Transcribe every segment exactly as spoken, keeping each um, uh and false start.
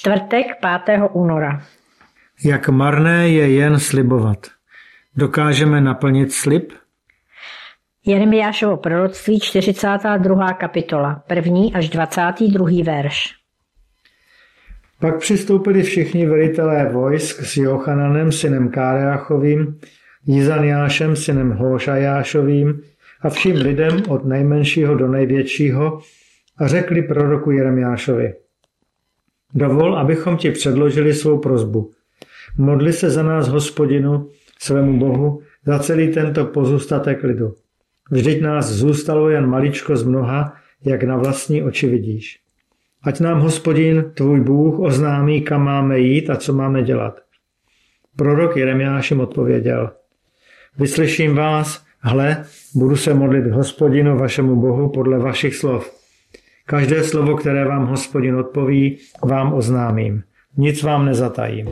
Čtvrtek pátého února. Jak marné je jen slibovat. Dokážeme naplnit slib? Jeremiášovo proroctví, čtyřicátá druhá kapitola, první až dvacátý druhý verš. Pak přistoupili všichni velitelé vojsk s Jochananem synem Káreachovým, Jizaniášem synem Hóšajášovým a vším lidem od nejmenšího do největšího a řekli proroku Jeremiášovi: Dovol, abychom ti předložili svou prosbu. Modli se za nás Hospodinu, svému Bohu, za celý tento pozůstatek lidu. Vždyť nás zůstalo jen maličko z mnoha, jak na vlastní oči vidíš. Ať nám Hospodin, tvůj Bůh, oznámí, kam máme jít a co máme dělat. Prorok Jeremiáš jim odpověděl: Vyslyším vás, hle, budu se modlit k Hospodinu, vašemu Bohu, podle vašich slov. Každé slovo, které vám Hospodin odpoví, vám oznámím. Nic vám nezatajím.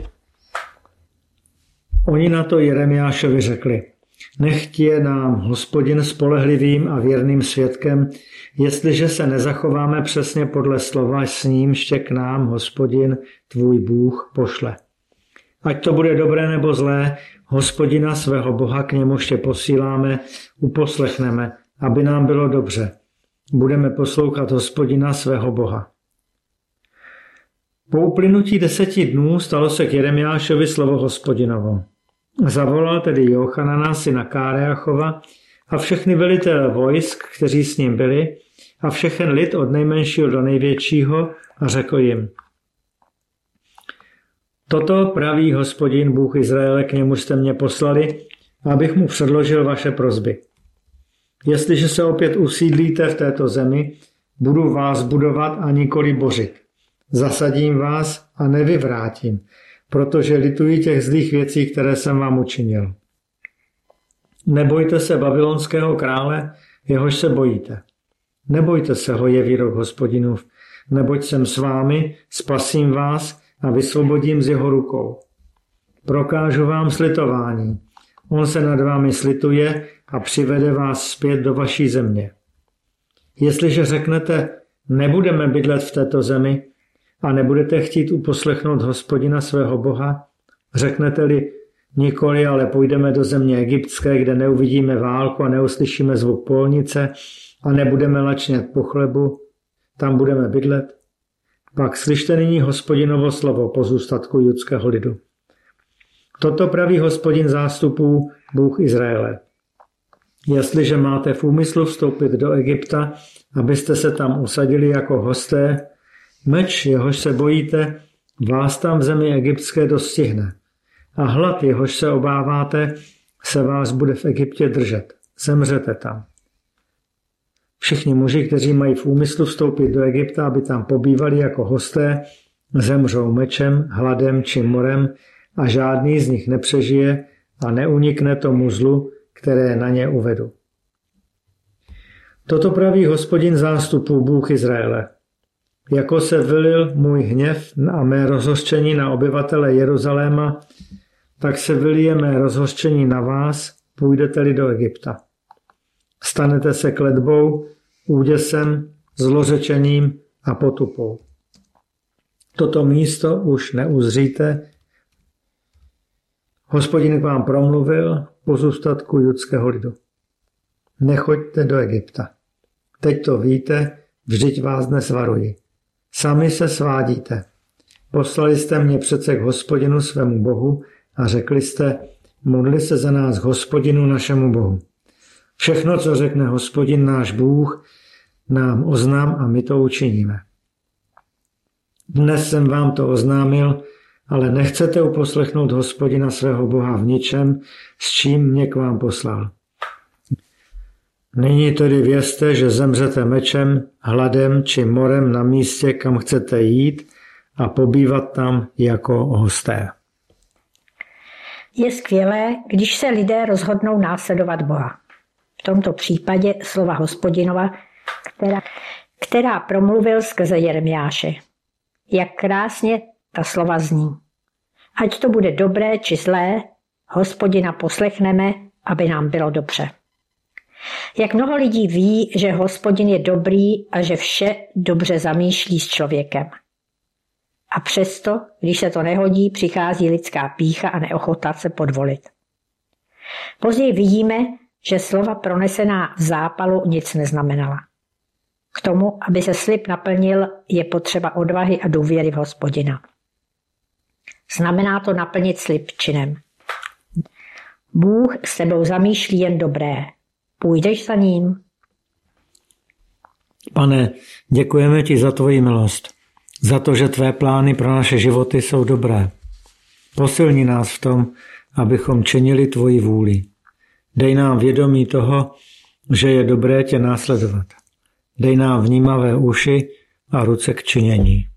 Oni na to Jeremiášovi řekli: Nechť je nám Hospodin spolehlivým a věrným svědkem, jestliže se nezachováme přesně podle slova, s nímž tě k nám Hospodin, tvůj Bůh, pošle. Ať to bude dobré nebo zlé, Hospodina svého Boha, k němuž tě posíláme, uposlechneme, aby nám bylo dobře. Budeme poslouchat Hospodina svého Boha. Po uplynutí deseti dnů stalo se k Jeremiášovi slovo Hospodinovo. Zavolal tedy Jochanana syna Káreachova a všechny velitele vojsk, kteří s ním byli, a všechen lid od nejmenšího do největšího, a řekl jim: Toto praví Hospodin, Bůh Izraele, k němu jste mě poslali, abych mu předložil vaše prosby. Jestliže se opět usídlíte v této zemi, budu vás budovat a nikoli bořit. Zasadím vás a nevyvrátím, protože lituji těch zlých věcí, které jsem vám učinil. Nebojte se babylonského krále, jehož se bojíte. Nebojte se ho, je výrok Hospodinův, neboť jsem s vámi, spasím vás a vysvobodím z jeho rukou. Prokážu vám slitování. On se nad vámi slituje a přivede vás zpět do vaší země. Jestliže řeknete, nebudeme bydlet v této zemi a nebudete chtít uposlechnout Hospodina svého Boha, řeknete-li, nikoli, ale půjdeme do země egyptské, kde neuvidíme válku a neuslyšíme zvuk polnice a nebudeme lačnět po chlebu, tam budeme bydlet, pak slyšte nyní Hospodinovo slovo pozůstatku judského lidu. Toto praví Hospodin zástupů, Bůh Izraele. Jestliže máte v úmyslu vstoupit do Egypta, abyste se tam usadili jako hosté, meč, jehož se bojíte, vás tam v zemi egyptské dostihne. A hlad, jehož se obáváte, se vás bude v Egyptě držet. Zemřete tam. Všichni muži, kteří mají v úmyslu vstoupit do Egypta, aby tam pobývali jako hosté, zemřou mečem, hladem či morem a žádný z nich nepřežije a neunikne tomu zlu, které na ně uvedu. Toto praví Hospodin zástupů, Bůh Izraele. Jako se vylil můj hněv a mé rozhořčení na obyvatele Jeruzaléma, tak se vylije mé rozhořčení na vás, půjdete-li do Egypta. Stanete se kletbou, úděsem, zlořečením a potupou. Toto místo už neuzříte. Hospodin k vám promluvil, pozůstatku judského lidu. Nechoďte do Egypta. Teď to víte, vždyť vás dnes varuji. Sami se svádíte. Poslali jste mě přece k Hospodinu svému Bohu a řekli jste, modli se za nás Hospodinu našemu Bohu. Všechno, co řekne Hospodin náš Bůh, nám oznám a my to učiníme. Dnes jsem vám to oznámil, ale nechcete uposlechnout Hospodina svého Boha v ničem, s čím mě k vám poslal. Nyní tedy vězte, že zemřete mečem, hladem či morem na místě, kam chcete jít a pobývat tam jako hosté. Je skvělé, když se lidé rozhodnou následovat Boha. V tomto případě slova Hospodinova, která, která promluvil skrze Jeremiáše. Jak krásně ta slova zní. Ať to bude dobré či zlé, Hospodina poslechneme, aby nám bylo dobře. Jak mnoho lidí ví, že Hospodin je dobrý a že vše dobře zamýšlí s člověkem. A přesto, když se to nehodí, přichází lidská pýcha a neochota se podvolit. Později vidíme, že slova pronesená v zápalu nic neznamenala. K tomu, aby se slib naplnil, je potřeba odvahy a důvěry v Hospodina. Znamená to naplnit slib činem. Bůh s tebou zamýšlí jen dobré. Půjdeš za ním? Pane, děkujeme ti za tvoji milost, za to, že tvé plány pro naše životy jsou dobré. Posilni nás v tom, abychom činili tvoji vůli. Dej nám vědomí toho, že je dobré tě následovat. Dej nám vnímavé uši a ruce k činění.